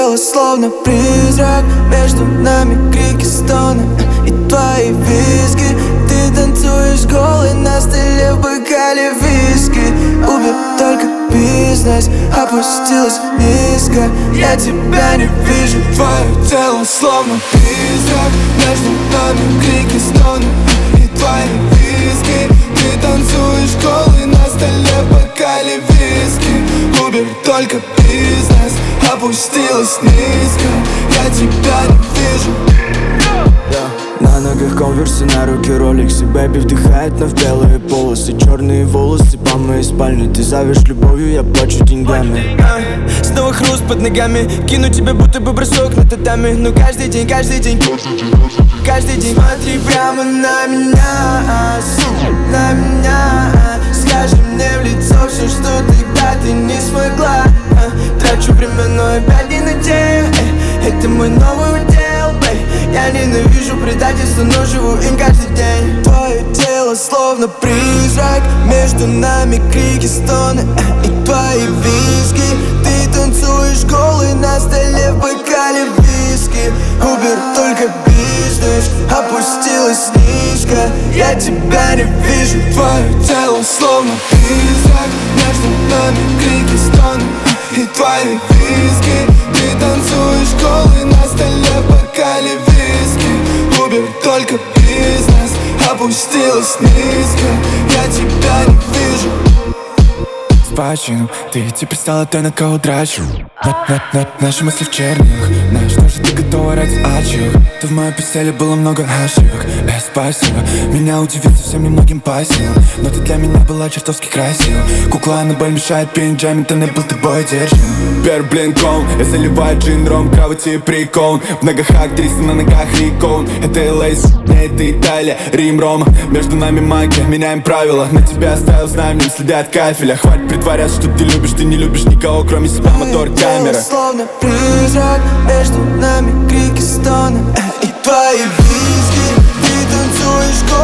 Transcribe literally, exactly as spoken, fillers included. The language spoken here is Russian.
тело словно призрак, между нами крики, стоны и твои визги. Ты танцуешь голый на столе в бокале виски. Убер только бизнес, опустилась низко. Я тебя не вижу, твое тело словно призрак, между нами крики, стоны и твои виски. Ты танцуешь голый на столе в бокале виски. Убер только бизнес, опустилась низко. Я тебя не вижу. На ногах конверсы, на руке роликсы. Бэби вдыхает вновь белые полосы, черные волосы по моей спальне. Ты зовешь любовью, я плачу деньгами. Снова хруст под ногами, кину тебя будто бы бросок на татами. Но каждый день, каждый день, каждый день смотри прямо на меня, на меня. Скажи мне в лицо все, что тогда ты не смогла. Трачу время, но опять не надею. Это мой новый удел, бэй. Я ненавижу предательство, но живу им каждый день. Твое тело словно призрак, между нами крики, стоны и твои виски. Ты танцуешь голый на столе в бокале виски. Убер только бизнес, опустилась низко. Я тебя не вижу, твое тело словно призрак, между нами крики, стоны и твои виски. Ты танцуешь голый на столе в бокале виски. Убер только бизнес, опустилась низко. Я тебя не вижу. Почину, ты теперь стала той, на кого трачу. на, на, на, Наши мысли в чернилах. На что же ты готова ради ачивок? То в моей постели было много ошибок. Э, спасибо, меня удивить совсем немногим по силам. Но ты для меня была чертовски красива. Кукла на боль мешает пень, джамин, был тобой держим. Первый блинком, я заливаю джин, ром, кровати и прикол. В ногах актриса, на ногах икон. Это эл эй, не это Италия, Рим, Рома. Между нами магия, меняем правила. На тебя оставил знаменем следы от кафеля. Хватит притворяться, что ты любишь, ты не любишь никого, кроме себя, мотор, камера. Словно призрак, между нами крики, стоны и твои виски. Ты танцуешь голый